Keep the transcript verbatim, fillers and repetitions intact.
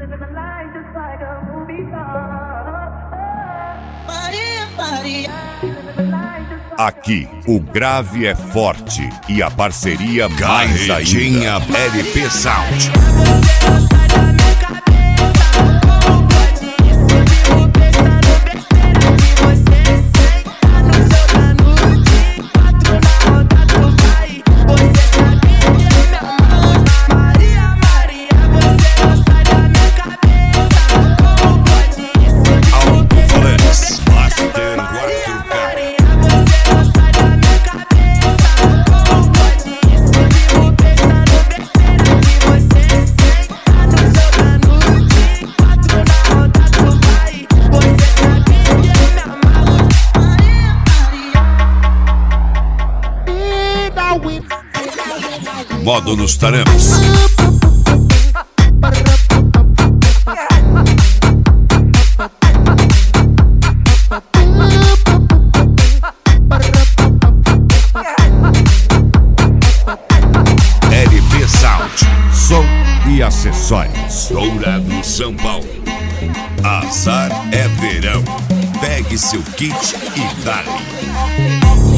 Aqui, o grave é forte e a parceria mais ainda. L P Sound. Modo nos tarames. L P Sound, som e acessórios. Dourado, São Paulo. Azar é verão. Pegue seu kit e dale.